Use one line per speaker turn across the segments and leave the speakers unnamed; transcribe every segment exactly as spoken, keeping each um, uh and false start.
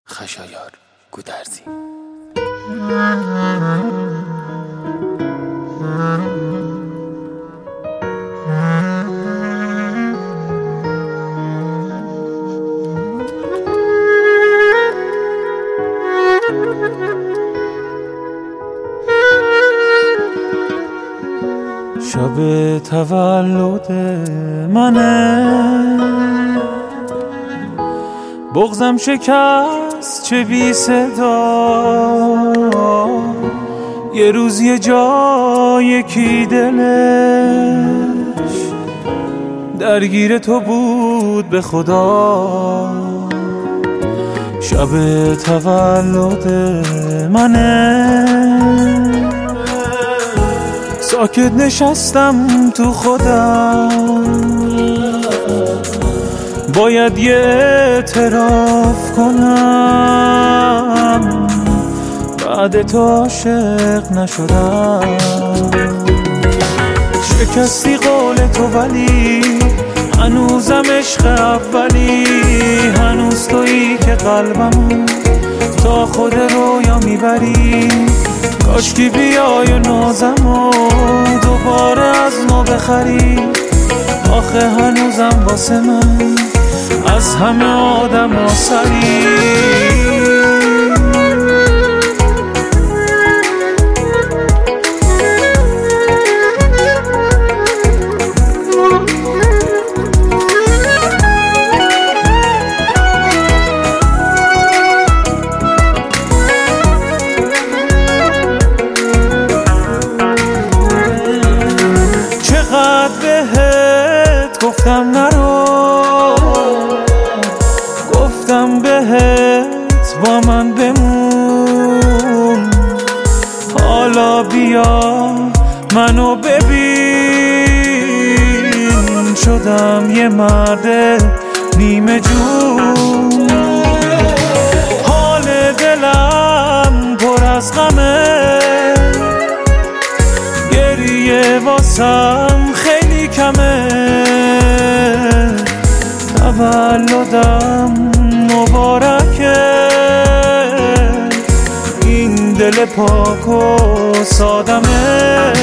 خشایار گودرزی.
شب تولد منه، بغضم شکست چه بی صدا. یه روز یه جا یکی دلش درگیر تو بود به خدا. شب تولد منه، ساکت نشستم تو خودم، باید یه اعتراف کنم، بعد تو عاشق نشدم. شکستی قول تو ولی هنوزم عشق اولی، هنوز تویی که قلبمو تا خود رویا میبری. کاشکی بیای و نازمو دوباره از نو بخری. آخه هنوزم واسه من از همه آدم آسری. بهت گفتم نرو، گفتم بهت با من بمون. حالا بیا منو ببین، شدم یه مرد نیمه جون. حال دلم پر از غمه، گریه واسم خیلی کمه. تولدم مبارکه، این دل پاک و سادمه.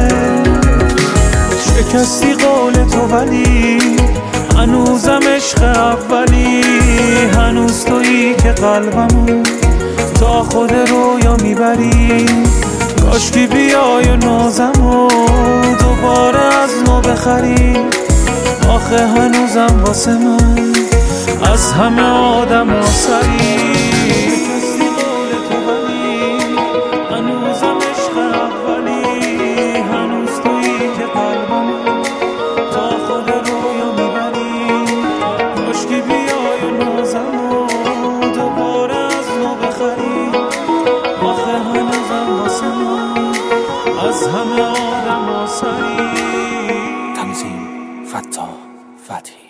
شکستی قول تو ولی هنوزم عشق اولی، هنوز تویی که قلبمو تا خود رویا میبری. کاشکی بیای و نازمو دوباره از نو بخری. آخه هنوزم واسه من از همه آدم آسری. شکستی قول تو ولی هنوزم عشق اولی، هنوز تویی که قلبمو تا خود رویا میبری. کاشکی بیای و نازمو دوباره از نو بخری. آخه هنوزم واسه من از همه آدم آسری.
تنظیم: فتاح فتحی.